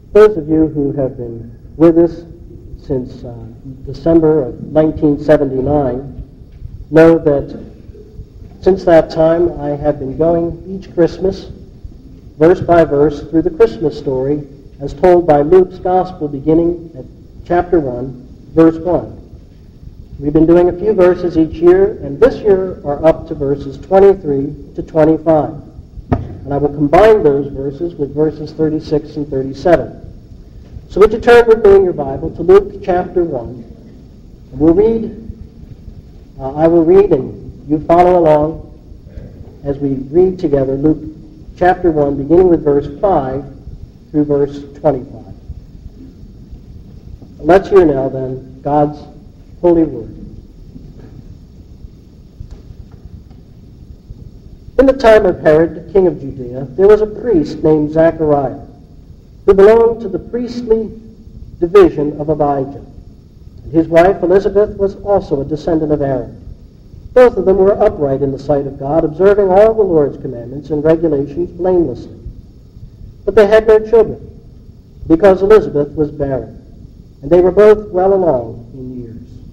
Those of you who have been with us since December of 1979 know that since that time I have been going each Christmas, verse by verse, through the Christmas story as told by Luke's Gospel beginning at chapter 1, verse 1. We've been doing a few verses each year, and this year are up to verses 23 to 25. And I will combine those verses with verses 36 and 37. So would you turn with me in your Bible to Luke chapter 1. And we'll read, I will read, and you follow along as we read together Luke chapter 1, beginning with verse 5 through verse 25. Let's hear now then God's holy word. In the time of Herod, king of Judea, there was a priest named Zachariah, who belonged to the priestly division of Abijah. And his wife Elizabeth was also a descendant of Aaron. Both of them were upright in the sight of God, observing all the Lord's commandments and regulations blamelessly. But they had no children, because Elizabeth was barren, and they were both well along in years.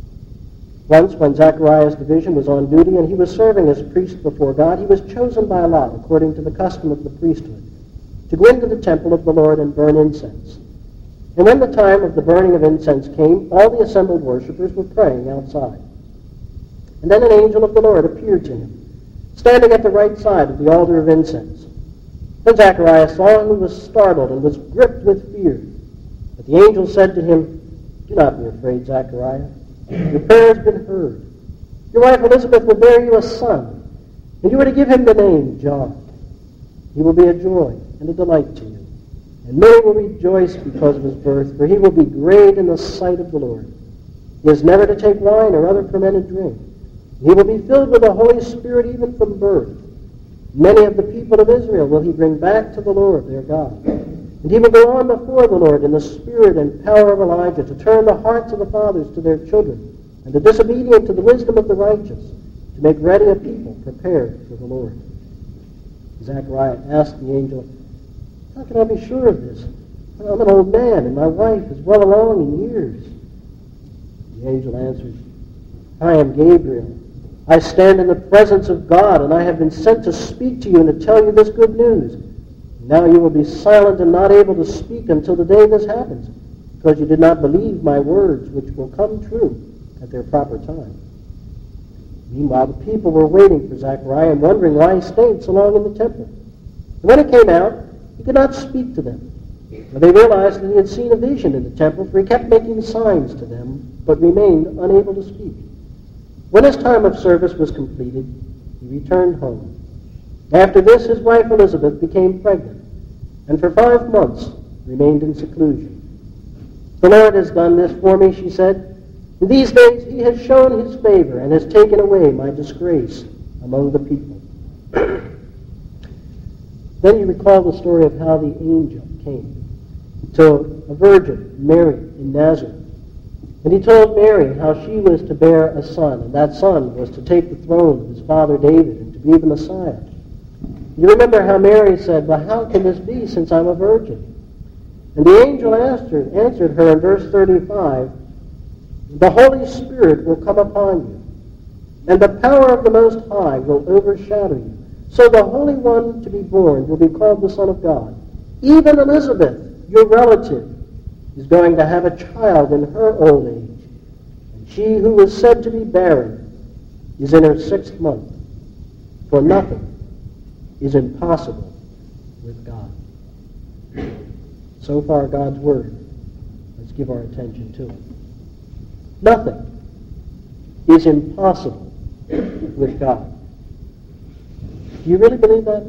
Once, when Zachariah's division was on duty and he was serving as priest before God, he was chosen by lot, according to the custom of the priesthood, to go into the temple of the Lord and burn incense. And when the time of the burning of incense came, all the assembled worshippers were praying outside. And then an angel of the Lord appeared to him, standing at the right side of the altar of incense. When Zachariah saw him, he was startled and was gripped with fear. But the angel said to him, "Do not be afraid, Zachariah. Your prayer has been heard. Your wife Elizabeth will bear you a son, and you are to give him the name John. He will be a joy and a delight to you, and many will rejoice because of his birth, for he will be great in the sight of the Lord. He is never to take wine or other fermented drink. He will be filled with the Holy Spirit even from birth. Many of the people of Israel will he bring back to the Lord their God. And he will go on before the Lord in the spirit and power of Elijah, to turn the hearts of the fathers to their children, and the disobedient to the wisdom of the righteous, to make ready a people prepared for the Lord." Zechariah asked the angel, "How can I be sure of this? I'm an old man, and my wife is well along in years." The angel answered, "I am Gabriel. I stand in the presence of God, and I have been sent to speak to you and to tell you this good news. Now you will be silent and not able to speak until the day this happens, because you did not believe my words, which will come true at their proper time." Meanwhile, the people were waiting for Zechariah and wondering why he stayed so long in the temple. And when it came out, he could not speak to them. But they realized that he had seen a vision in the temple, for he kept making signs to them, but remained unable to speak. When his time of service was completed, he returned home. After this, his wife Elizabeth became pregnant, and for 5 months remained in seclusion. "The Lord has done this for me," she said. "In these days he has shown his favor and has taken away my disgrace among the people." Then you recall the story of how the angel came to a virgin, Mary, in Nazareth. And he told Mary how she was to bear a son, and that son was to take the throne of his father David and to be the Messiah. You remember how Mary said, "Well, how can this be since I'm a virgin?" And the angel answered her in verse 35, "The Holy Spirit will come upon you, and the power of the Most High will overshadow you. So the Holy One to be born will be called the Son of God. Even Elizabeth, your relative, is going to have a child in her old age. And she who was said to be barren is in her 6th month. For nothing is impossible with God." So far, God's Word. Let's give our attention to it. Nothing is impossible with God. Do you really believe that?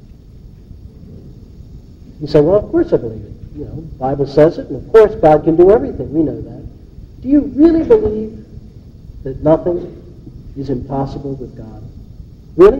You say, "Well, of course I believe it. You know, the Bible says it, and of course God can do everything. We know that." Do you really believe that nothing is impossible with God? Really?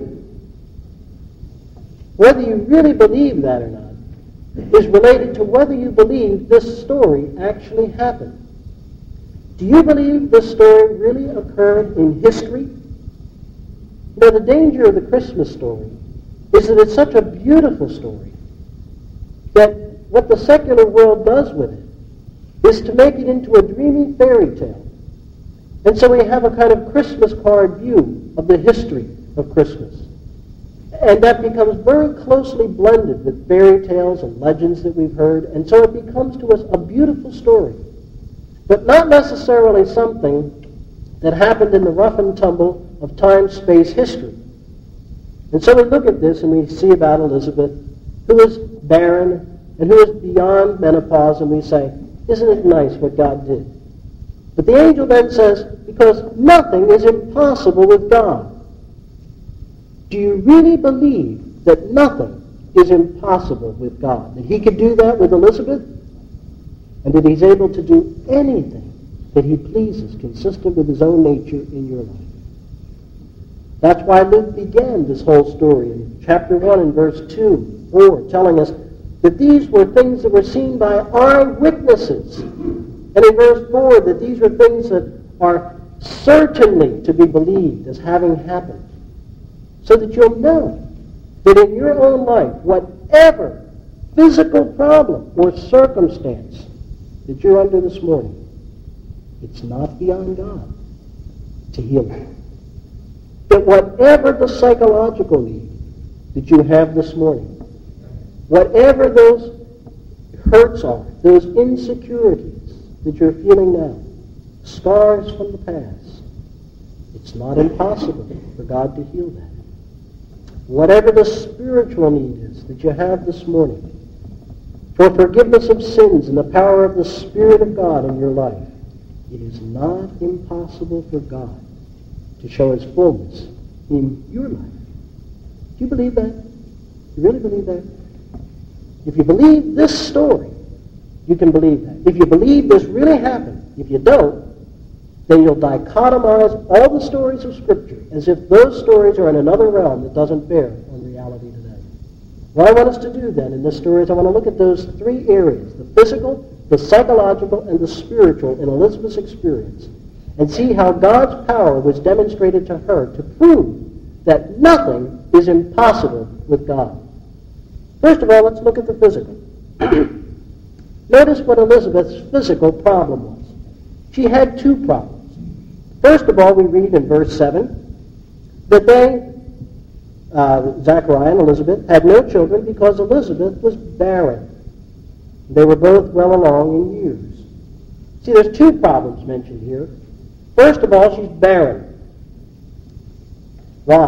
Whether you really believe that or not is related to whether you believe this story actually happened. Do you believe this story really occurred in history? You know, the danger of the Christmas story is that it's such a beautiful story. that what the secular world does with it is to make it into a dreamy fairy tale. And so we have a kind of Christmas card view of the history of Christmas. And that becomes very closely blended with fairy tales and legends that we've heard, and so it becomes to us a beautiful story, but not necessarily something that happened in the rough and tumble of time-space history. And so we look at this and we see about Elizabeth, who is barren and who is beyond menopause, and we say, isn't it nice what God did? But the angel then says, because nothing is impossible with God. Do you really believe that nothing is impossible with God? That he could do that with Elizabeth? And that he's able to do anything that he pleases consistent with his own nature in your life? That's why Luke began this whole story in chapter 1 and verse 2, 4, telling us that these were things that were seen by eyewitnesses. And in verse 4, that these were things that are certainly to be believed as having happened. So that you'll know that in your own life, whatever physical problem or circumstance that you're under this morning, it's not beyond God to heal you. That whatever the psychological need that you have this morning, whatever those hurts are, those insecurities that you're feeling now, scars from the past, it's not impossible for God to heal that. Whatever the spiritual need is that you have this morning, for forgiveness of sins and the power of the Spirit of God in your life, it is not impossible for God to show his fullness in your life. Do you believe that? You really believe that? If you believe this story, you can believe that. If you believe this really happened, if you don't, then you'll dichotomize all the stories of Scripture as if those stories are in another realm that doesn't bear on reality today. What I want us to do then in this story is I want to look at those three areas, the physical, the psychological, and the spiritual in Elizabeth's experience, and see how God's power was demonstrated to her to prove that nothing is impossible with God. First of all, let's look at the physical. Notice what Elizabeth's physical problem was. She had two problems. First of all, we read in verse 7 that Zachariah and Elizabeth, had no children because Elizabeth was barren. They were both well along in years. See, there's two problems mentioned here. First of all, she's barren. Why?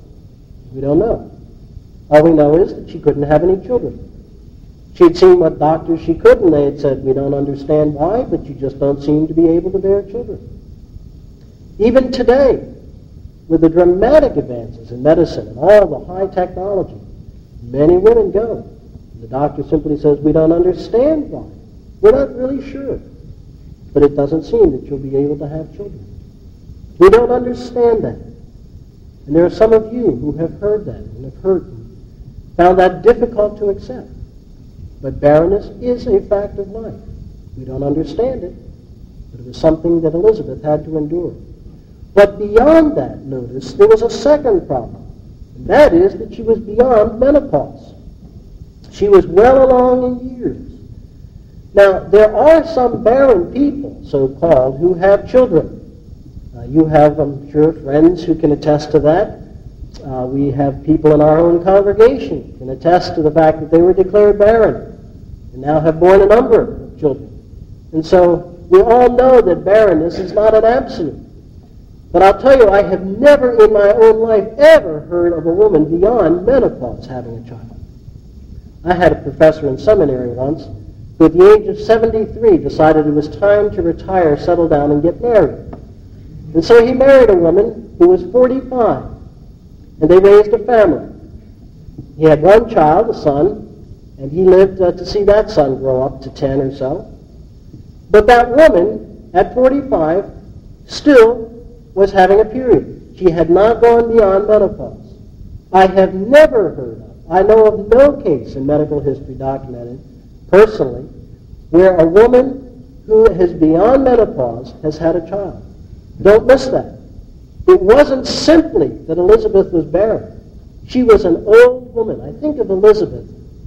We don't know. All we know is that she couldn't have any children. She'd seen what doctors she could, and they had said, we don't understand why, but you just don't seem to be able to bear children. Even today, with the dramatic advances in medicine and all the high technology, many women go. The doctor simply says, we don't understand why. We're not really sure. But it doesn't seem that you'll be able to have children. We don't understand that. And there are some of you who have heard that and have heard and found that difficult to accept. But barrenness is a fact of life. We don't understand it, but it was something that Elizabeth had to endure. But beyond that, notice, there was a second problem, and that is that she was beyond menopause. She was well along in years. Now, there are some barren people, so-called, who have children. You have, I'm sure, friends who can attest to that. We have people in our own congregation who can attest to the fact that they were declared barren and now have borne a number of children. And so we all know that barrenness is not an absolute. But I'll tell you, I have never in my own life ever heard of a woman beyond menopause having a child. I had a professor in seminary once who at the age of 73 decided it was time to retire, settle down, and get married. And so he married a woman who was 45, and they raised a family. He had one child, a son, and he lived to see that son grow up to 10 or so. But that woman, at 45, still was having a period. She had not gone beyond menopause. I have never heard of, I know of no case in medical history documented, personally, where a woman who is beyond menopause has had a child. Don't miss that. It wasn't simply that Elizabeth was barren. She was an old woman. I think of Elizabeth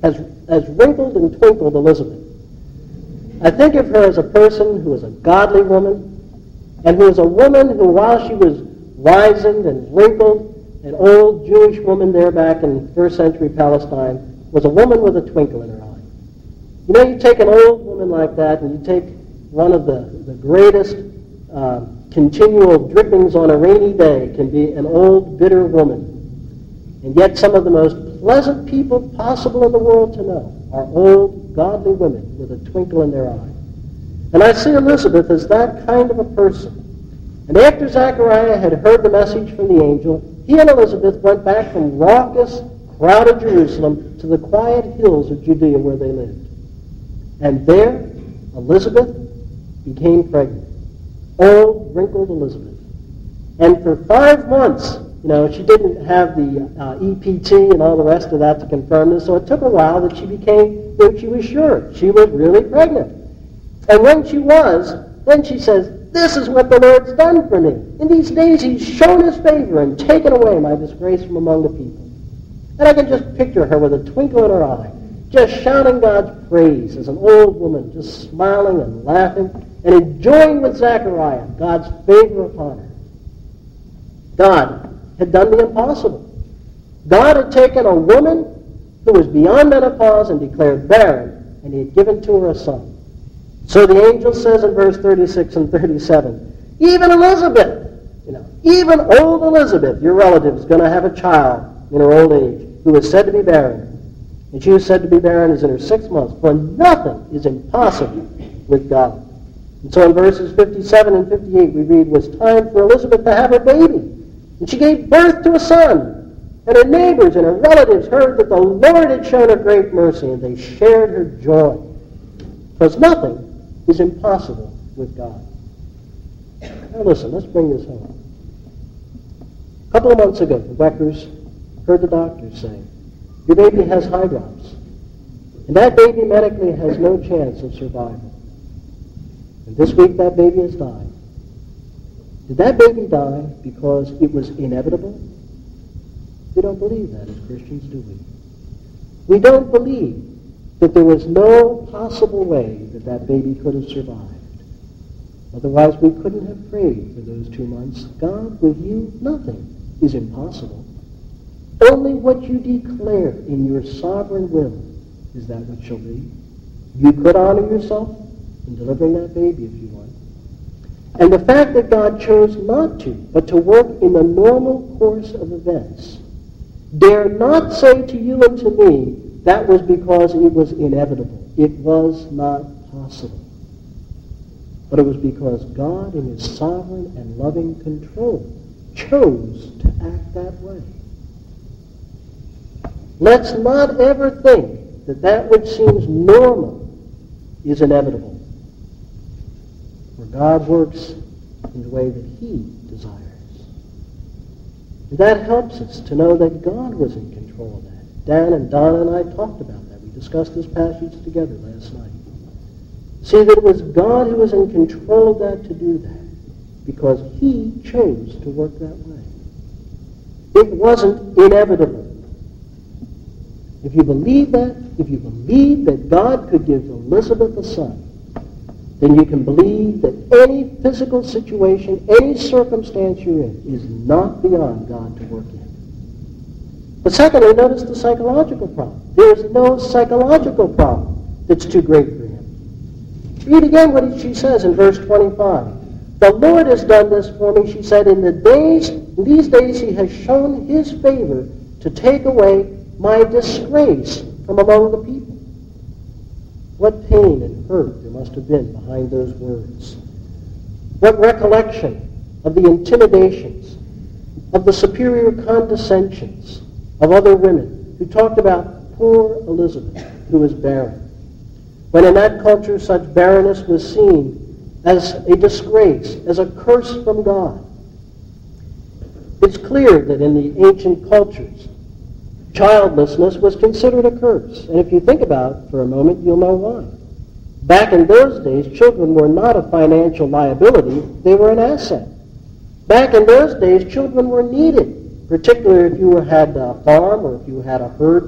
has wrinkled and twinkled Elizabeth. I think of her as a person who is a godly woman, and who is a woman who, while she was wizened and wrinkled, an old Jewish woman there back in first century Palestine, was a woman with a twinkle in her eye. You know, you take an old woman like that, and you take one of the greatest continual drippings on a rainy day can be an old, bitter woman. And yet some of the most pleasant people possible in the world to know are old, godly women with a twinkle in their eye. And I see Elizabeth as that kind of a person. And after Zechariah had heard the message from the angel, he and Elizabeth went back from raucous, crowded Jerusalem to the quiet hills of Judea where they lived. And there, Elizabeth became pregnant. Old, wrinkled Elizabeth. And for 5 months, you know, she didn't have the EPT and all the rest of that to confirm this, so it took a while that she was sure she was really pregnant. And when she was, then she says, "This is what the Lord's done for me. In these days he's shown his favor and taken away my disgrace from among the people." And I can just picture her with a twinkle in her eye, just shouting God's praise as an old woman, just smiling and laughing and enjoying with Zechariah God's favor upon her. God had done the impossible. God had taken a woman who was beyond menopause and declared barren, and he had given to her a son. So the angel says in verse 36 and 37, even Elizabeth, even old Elizabeth, your relative, is going to have a child in her old age who is said to be barren. And she who is said to be barren is in her 6 months, for nothing is impossible with God. And so in verses 57 and 58 we read, it was time for Elizabeth to have a baby. And she gave birth to a son. And her neighbors and her relatives heard that the Lord had shown her great mercy, and they shared her joy. Because nothing is impossible with God. Now listen, let's bring this home. A couple of months ago, the Beckers heard the doctors say, your baby has high drops, and that baby medically has no chance of survival. And this week that baby has died. Did that baby die because it was inevitable? We don't believe that as Christians, do we? We don't believe that there was no possible way that that baby could have survived. Otherwise, we couldn't have prayed for those 2 months. God, with you, nothing is impossible. Only what you declare in your sovereign will is that which shall be. You could honor yourself in delivering that baby if you want. And the fact that God chose not to, but to work in the normal course of events, dare not say to you and to me, that was because it was inevitable. It was not possible. But it was because God, in his sovereign and loving control, chose to act that way. Let's not ever think that that which seems normal is inevitable. For God works in the way that he desires. And that helps us to know that God was in control of that. Dan and Donna and I talked about that. We discussed this passage together last night. See that it was God who was in control of that to do that, because he chose to work that way. It wasn't inevitable. If you believe that, if you believe that God could give Elizabeth a son, then you can believe that any physical situation, any circumstance you're in, is not beyond God to work in. But secondly, notice the psychological problem. There's no psychological problem that's too great for him. Read again what she says in verse 25. The Lord has done this for me, she said, in these days he has shown his favor to take away my disgrace from among the people. What pain and hurt there must have been behind those words. What recollection of the intimidations, of the superior condescensions of other women who talked about poor Elizabeth, who was barren. When in that culture such barrenness was seen as a disgrace, as a curse from God. It's clear that in the ancient cultures, childlessness was considered a curse. And if you think about it for a moment, you'll know why. Back in those days, children were not a financial liability, they were an asset. Back in those days, children were needed, particularly if you had a farm or if you had a herd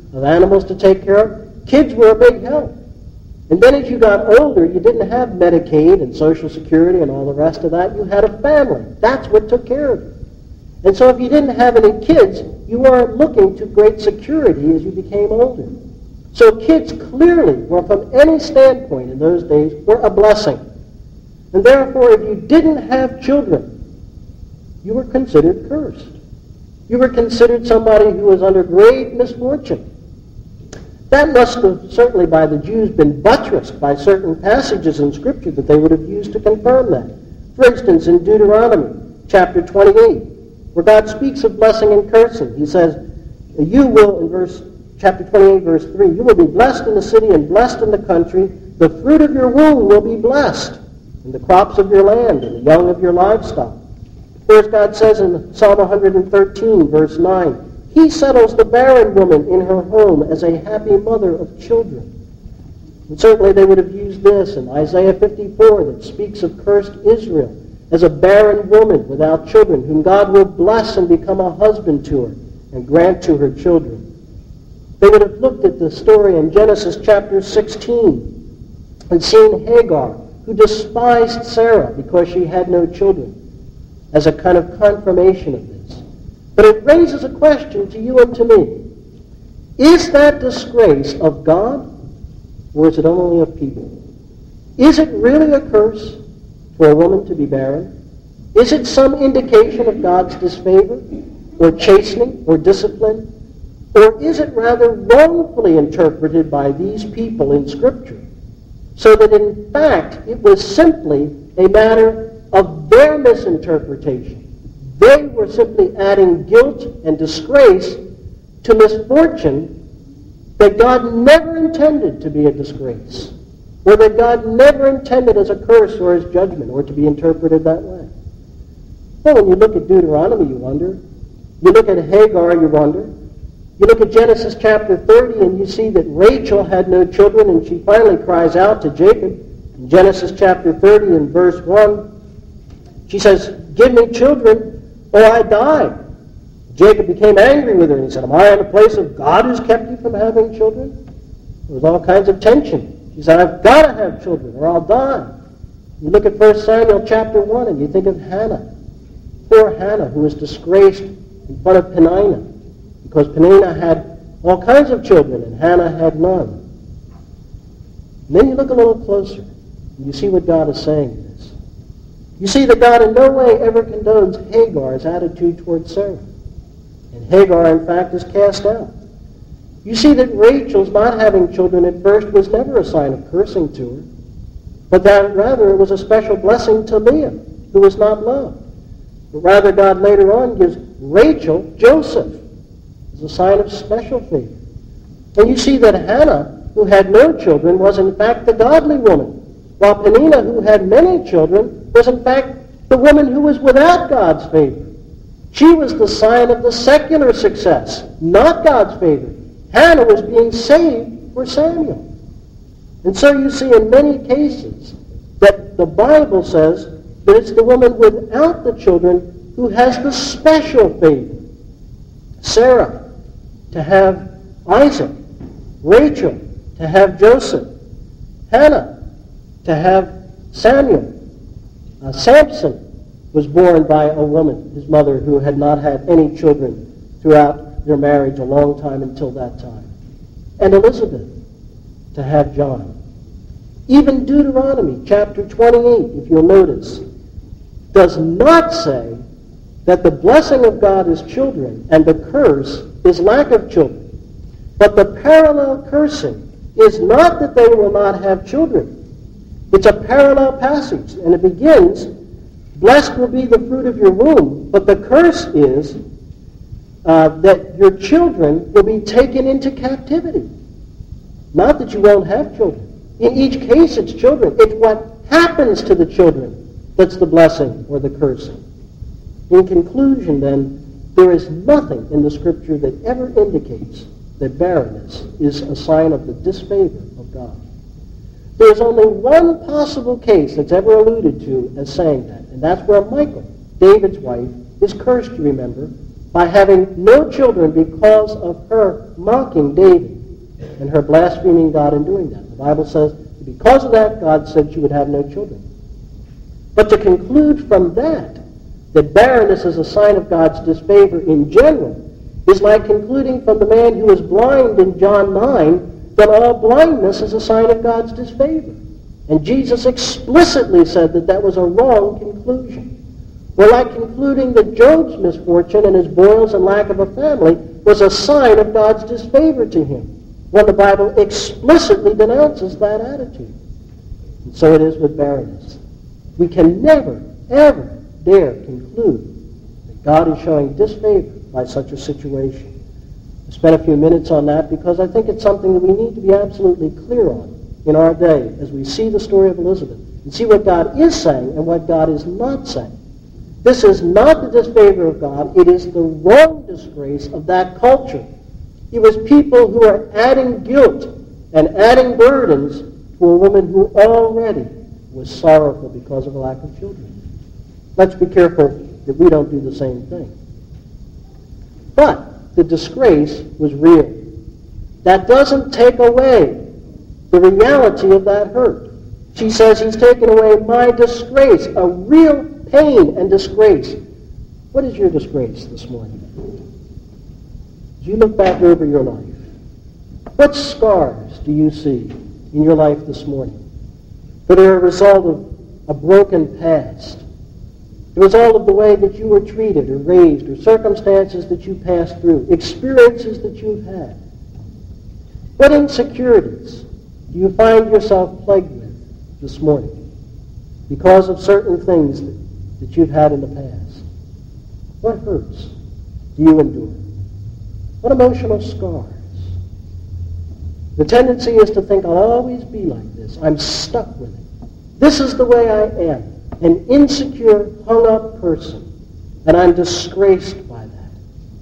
of animals to take care of. Kids were a big help. And then as you got older, you didn't have Medicaid and Social Security and all the rest of that. You had a family. That's what took care of you. And so if you didn't have any kids, you weren't looking to great security as you became older. So kids clearly were, from any standpoint in those days, were a blessing. And therefore, if you didn't have children, you were considered cursed. You were considered somebody who was under great misfortune. That must have certainly by the Jews been buttressed by certain passages in Scripture that they would have used to confirm that. For instance, in Deuteronomy chapter 28, where God speaks of blessing and cursing, he says, you will, in chapter 28, verse 3, you will be blessed in the city and blessed in the country. The fruit of your womb will be blessed, and the crops of your land and the young of your livestock. Or as God says in Psalm 113, verse 9, he settles the barren woman in her home as a happy mother of children. And certainly they would have used this in Isaiah 54 that speaks of cursed Israel as a barren woman without children, whom God will bless and become a husband to her and grant to her children. They would have looked at the story in Genesis chapter 16 and seen Hagar, who despised Sarah because she had no children, as a kind of confirmation of this. But it raises a question to you and to me. Is that disgrace of God, or is it only of people? Is it really a curse for a woman to be barren? Is it some indication of God's disfavor, or chastening, or discipline? Or is it rather wrongfully interpreted by these people in Scripture, so that in fact it was simply a matter of their misinterpretation? They were simply adding guilt and disgrace to misfortune that God never intended to be a disgrace, or that God never intended as a curse or as judgment, or to be interpreted that way. Well, when you look at Deuteronomy, you wonder. You look at Hagar, you wonder. You look at Genesis chapter 30, and you see that Rachel had no children, and she finally cries out to Jacob. In Genesis chapter 30 and verse 1, she says, give me children, or I die. Jacob became angry with her, and he said, am I in a place of God who's kept you from having children? There was all kinds of tension. She said, I've got to have children, or I'll die. You look at 1 Samuel chapter 1, and you think of Hannah. Poor Hannah, who was disgraced in front of Peninnah, because Peninnah had all kinds of children, and Hannah had none. And then you look a little closer, and you see what God is saying in this. You see that God in no way ever condones Hagar's attitude towards Sarah. And Hagar, in fact, is cast out. You see that Rachel's not having children at first was never a sign of cursing to her, but that rather it was a special blessing to Leah, who was not loved. But rather God later on gives Rachel Joseph as a sign of special favor. And you see that Hannah, who had no children, was in fact the godly woman, while Peninnah, who had many children, was in fact the woman who was without God's favor. She was the sign of the secular success, not God's favor. Hannah was being saved for Samuel. And so you see in many cases that the Bible says that it's the woman without the children who has the special favor. Sarah to have Isaac, Rachel to have Joseph, Hannah to have Samuel. Samson was born by a woman, his mother, who had not had any children throughout their marriage a long time until that time. And Elizabeth to have John. Even Deuteronomy chapter 28, if you'll notice, does not say that the blessing of God is children and the curse is lack of children. But the parallel cursing is not that they will not have children. It's a parallel passage, and it begins, blessed will be the fruit of your womb, but the curse is that your children will be taken into captivity. Not that you won't have children. In each case, it's children. It's what happens to the children that's the blessing or the cursing. In conclusion, then, there is nothing in the Scripture that ever indicates that barrenness is a sign of the disfavor of God. There is only one possible case that's ever alluded to as saying that, and that's where Michal, David's wife, is cursed, you remember, by having no children because of her mocking David and her blaspheming God in doing that. The Bible says that because of that, God said she would have no children. But to conclude from that barrenness is a sign of God's disfavor in general is like concluding from the man who was blind in John 9 that all blindness is a sign of God's disfavor. And Jesus explicitly said that that was a wrong conclusion. We're like concluding that Job's misfortune and his boils and lack of a family was a sign of God's disfavor to him, when the Bible explicitly denounces that attitude. And so it is with barrenness. We can never, ever dare conclude that God is showing disfavor by such a situation. I spent a few minutes on that because I think it's something that we need to be absolutely clear on in our day as we see the story of Elizabeth and see what God is saying and what God is not saying. This is not the disfavor of God. It is the wrong disgrace of that culture. It was people who are adding guilt and adding burdens to a woman who already was sorrowful because of a lack of children. Let's be careful that we don't do the same thing. But the disgrace was real. That doesn't take away the reality of that hurt. She says, he's taken away my disgrace, a real pain and disgrace. What is your disgrace this morning? As you look back over your life, what scars do you see in your life this morning that are a result of a broken past, the result of the way that you were treated or raised or circumstances that you passed through, experiences that you've had? What insecurities do you find yourself plagued with this morning because of certain things that you've had in the past? What hurts do you endure? What emotional scars? The tendency is to think, I'll always be like this. I'm stuck with it. This is the way I am. An insecure, hung-up person. And I'm disgraced by that.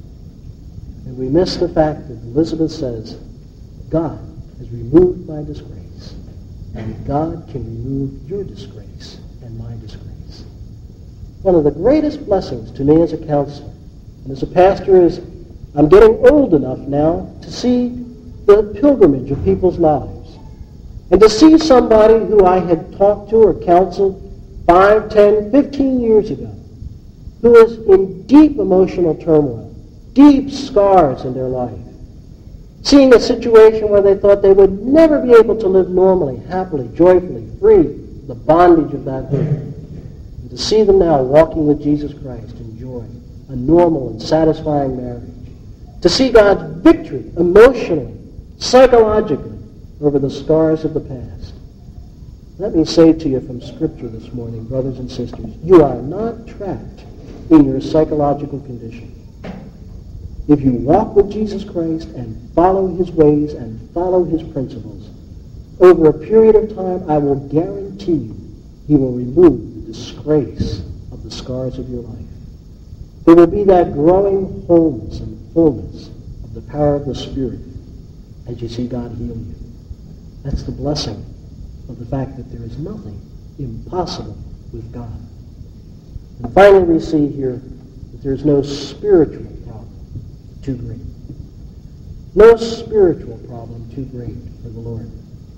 And we miss the fact that Elizabeth says, God has removed my disgrace. And God can remove your disgrace and my disgrace. One of the greatest blessings to me as a counselor and as a pastor is I'm getting old enough now to see the pilgrimage of people's lives. And to see somebody who I had talked to or counseled 5, 10, 15 years ago, who is in deep emotional turmoil, deep scars in their life, seeing a situation where they thought they would never be able to live normally, happily, joyfully, free, the bondage of that hurt. And to see them now walking with Jesus Christ in joy, a normal and satisfying marriage. To see God's victory emotionally, psychologically, over the scars of the past. Let me say to you from Scripture this morning, brothers and sisters, you are not trapped in your psychological condition. If you walk with Jesus Christ and follow his ways and follow his principles, over a period of time, I will guarantee you, he will remove the disgrace of the scars of your life. There will be that growing wholeness and fullness of the power of the Spirit as you see God heal you. That's the blessing of the fact that there is nothing impossible with God. And finally, we see here that there is no spiritual problem too great. No spiritual problem too great for the Lord.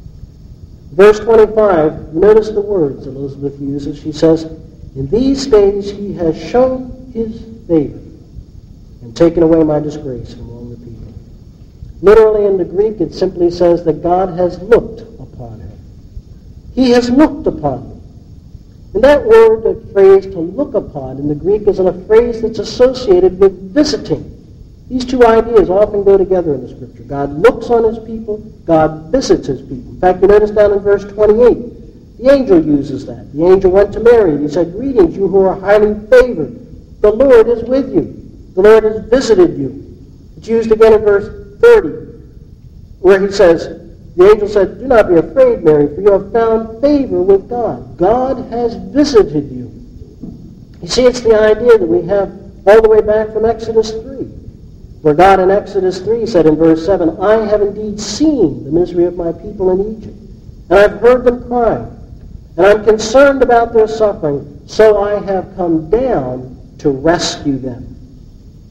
Verse 25, notice the words Elizabeth uses. She says, in these days he has shown his favor and taken away my disgrace from among the people. Literally in the Greek, it simply says that God has looked upon her. He has looked upon me. And that word, that phrase, to look upon, in the Greek is a phrase that's associated with visiting. These two ideas often go together in the Scripture. God looks on his people. God visits his people. In fact, you notice down in verse 28, the angel uses that. The angel went to Mary and he said, greetings, you who are highly favored. The Lord is with you. The Lord has visited you. It's used again in verse 30, where he says, the angel said, do not be afraid, Mary, for you have found favor with God. God has visited you. You see, it's the idea that we have all the way back from Exodus 3, where God in Exodus 3 said in verse 7, I have indeed seen the misery of my people in Egypt, and I've heard them cry, and I'm concerned about their suffering, so I have come down to rescue them.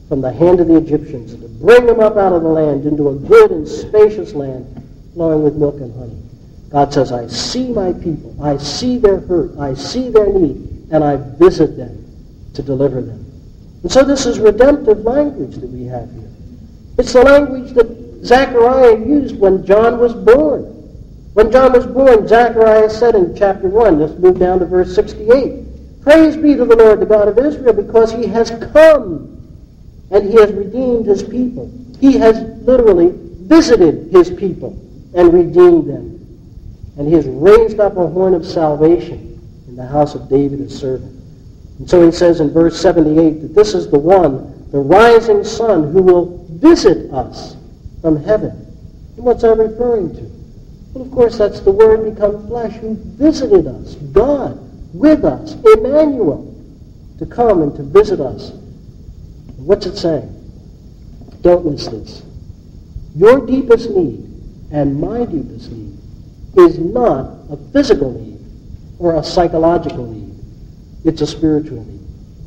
from the hand of the Egyptians, and to bring them up out of the land into a good and spacious land flowing with milk and honey. God says, I see my people, I see their hurt, I see their need, and I visit them to deliver them. And so this is redemptive language that we have here. It's the language that Zechariah used when John was born. When John was born, Zechariah said in chapter 1, let's move down to verse 68, Praise be to the Lord, the God of Israel, because he has come and he has redeemed his people. He has literally visited his people and redeemed them. And he has raised up a horn of salvation in the house of David his servant. And so he says in verse 78 that this is the one, the rising sun, who will visit us from heaven. And what's that referring to? Well, of course, that's the Word become flesh who visited us, God with us, Emmanuel, to come and to visit us. And what's it saying? Don't miss this. Your deepest need and my deepest need is not a physical need or a psychological need. It's a spiritual need.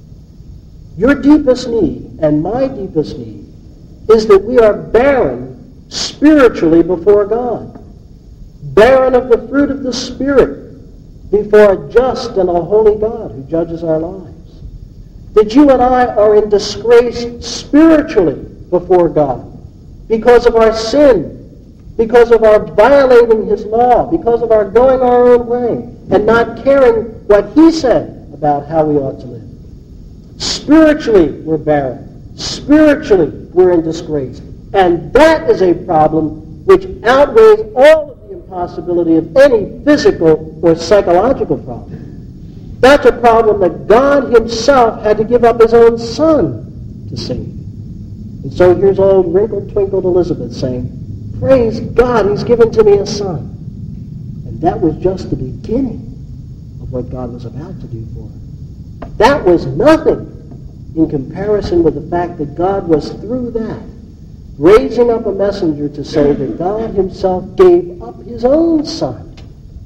Your deepest need and my deepest need is that we are barren spiritually before God. Barren of the fruit of the Spirit before a just and a holy God who judges our lives. That you and I are in disgrace spiritually before God because of our sin, because of our violating his law, because of our going our own way and not caring what he said about how we ought to live. Spiritually, we're barren. Spiritually, we're in disgrace. And that is a problem which outweighs all of the impossibility of any physical or psychological problem. That's a problem that God himself had to give up his own son to save. And so here's old wrinkled-twinkled Elizabeth saying, Praise God, he's given to me a son. And that was just the beginning of what God was about to do for her. That was nothing in comparison with the fact that God was through that raising up a messenger to say that God himself gave up his own son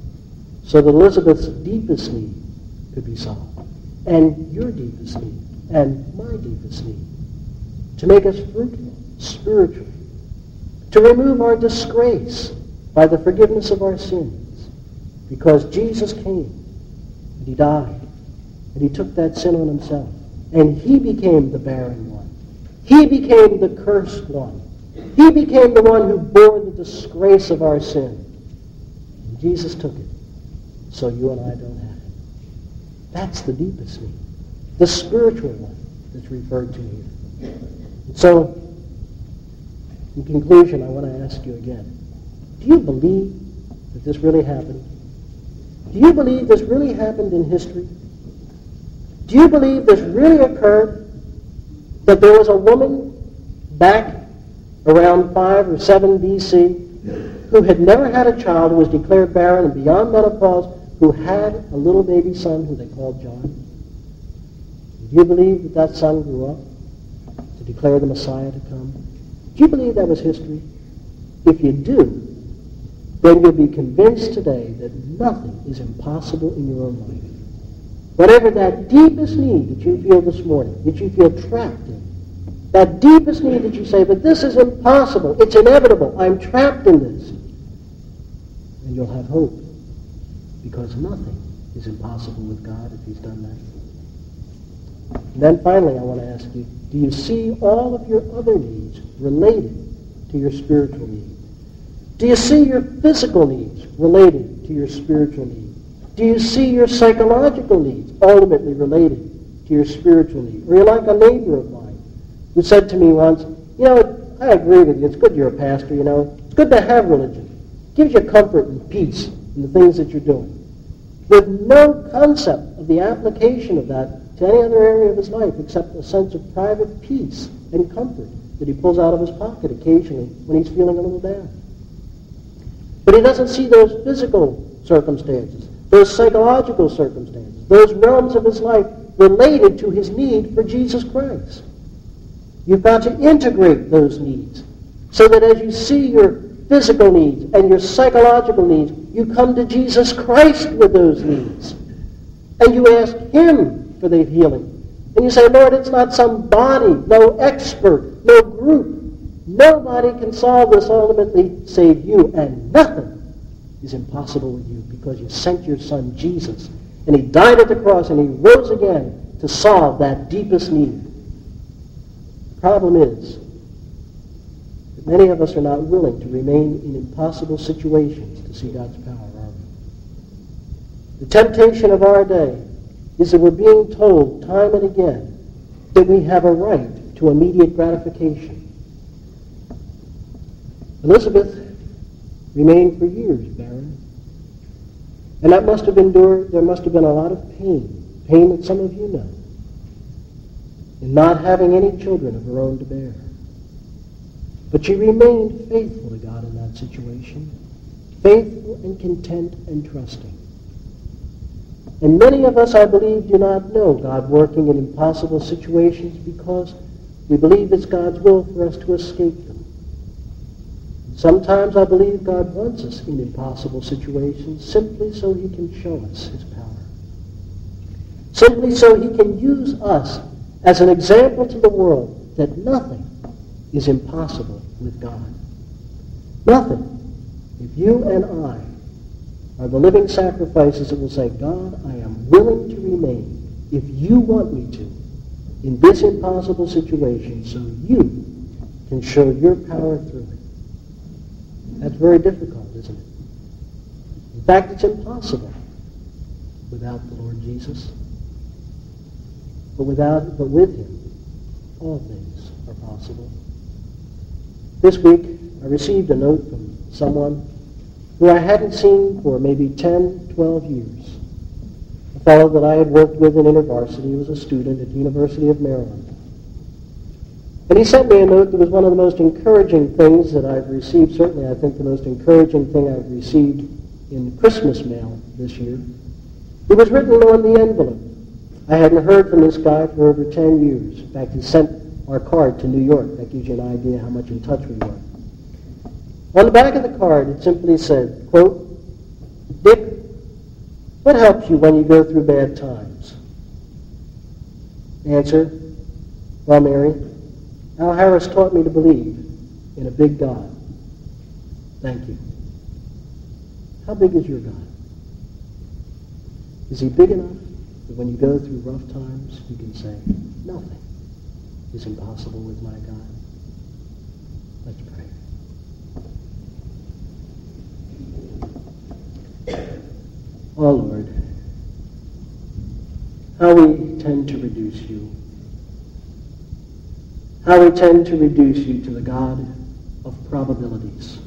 so that Elizabeth's deepest need could be solved, and your deepest need, and my deepest need, to make us fruitful spiritually, to remove our disgrace by the forgiveness of our sins, because Jesus came, and he died, and he took that sin on himself, and he became the barren one. He became the cursed one. He became the one who bore the disgrace of our sin. And Jesus took it, so you and I don't have it. That's the deepest need, the spiritual one that's referred to here. And so, in conclusion, I want to ask you again, do you believe that this really happened? Do you believe this really happened in history? Do you believe this really occurred? That there was a woman back around 5 or 7 BC who had never had a child, who was declared barren and beyond menopause, who had a little baby son who they called John? Do you believe that that son grew up to declare the Messiah to come? Do you believe that was history? If you do, then you'll be convinced today that nothing is impossible in your own life. Whatever that deepest need that you feel this morning, that you feel trapped in, that deepest need that you say, but this is impossible, it's inevitable, I'm trapped in this, and you'll have hope, because nothing is impossible with God if he's done that. And then finally, I want to ask you, do you see all of your other needs related to your spiritual need? Do you see your physical needs related to your spiritual need? Do you see your psychological needs ultimately related to your spiritual need? Or you're like a neighbor of mine who said to me once, I agree with you. It's good you're a pastor, It's good to have religion. It gives you comfort and peace in the things that you're doing. With no concept of the application of that to any other area of his life except a sense of private peace and comfort that he pulls out of his pocket occasionally when he's feeling a little down. But he doesn't see those physical circumstances, those psychological circumstances, those realms of his life related to his need for Jesus Christ. You've got to integrate those needs so that as you see your physical needs and your psychological needs, you come to Jesus Christ with those needs. And you ask him for the healing. And you say, Lord, it's not some body, no expert, no group. Nobody can solve this ultimately save you, and nothing is impossible with you because you sent your son Jesus, and he died at the cross, and he rose again to solve that deepest need. The problem is that many of us are not willing to remain in impossible situations to see God's power, are we? The temptation of our day is that we're being told time and again that we have a right to immediate gratification. Elizabeth remained for years barren. And that must have endured, there must have been a lot of pain that some of you know, in not having any children of her own to bear. But she remained faithful to God in that situation, faithful and content and trusting. And many of us, I believe, do not know God working in impossible situations because we believe it's God's will for us to escape them. Sometimes I believe God wants us in impossible situations simply so he can show us his power. Simply so he can use us as an example to the world that nothing is impossible with God. Nothing. If you and I are the living sacrifices that will say, God, I am willing to remain, if you want me to, in this impossible situation so you can show your power through it. That's very difficult, isn't it? In fact, it's impossible without the Lord Jesus. But with him, all things are possible. This week, I received a note from someone who I hadn't seen for maybe 10, 12 years. A fellow that I had worked with in InterVarsity. He was a student at the University of Maryland. And he sent me a note that was one of the most encouraging things that I've received. Certainly, I think the most encouraging thing I've received in Christmas mail this year. It was written on the envelope. I hadn't heard from this guy for over 10 years. In fact, he sent our card to New York. That gives you an idea how much in touch we were. On the back of the card, it simply said, quote, Dick, what helps you when you go through bad times? Answer, well, Mary, Al Harris taught me to believe in a big God. Thank you. How big is your God? Is he big enough that when you go through rough times, you can say, nothing is impossible with my God? Let's pray. Oh, Lord, how we tend to reduce you. How we tend to reduce you to the God of probabilities.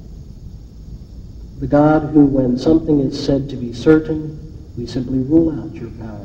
The God who, when something is said to be certain, we simply rule out your power.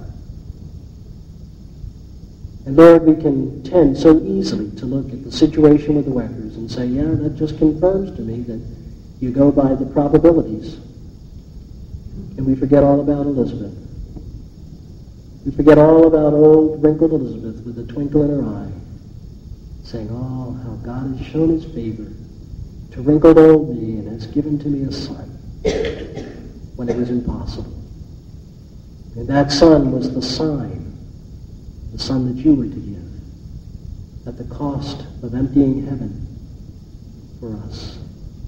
And Lord, we can tend so easily to look at the situation with the Weckers and say, yeah, that just confirms to me that you go by the probabilities. And we forget all about Elizabeth. We forget all about old, wrinkled Elizabeth with a twinkle in her eye, saying, oh, how God has shown his favor to wrinkled old me and has given to me a son when it was impossible. And that son was the sign, the son that you were to give, at the cost of emptying heaven for us.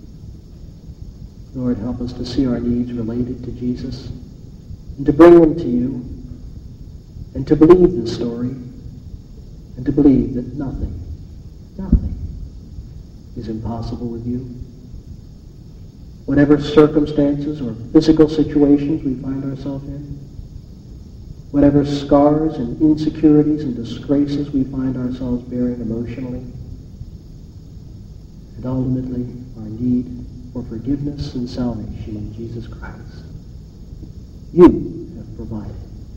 Lord, help us to see our needs related to Jesus and to bring them to you and to believe this story and to believe that nothing is impossible with you. Whatever circumstances or physical situations we find ourselves in, whatever scars and insecurities and disgraces we find ourselves bearing emotionally, and ultimately our need for forgiveness and salvation in Jesus Christ. You have provided.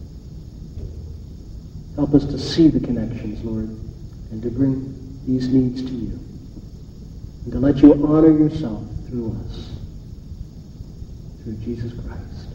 Help us to see the connections, Lord, and to bring these needs to you, and to let you honor yourself through us, through Jesus Christ.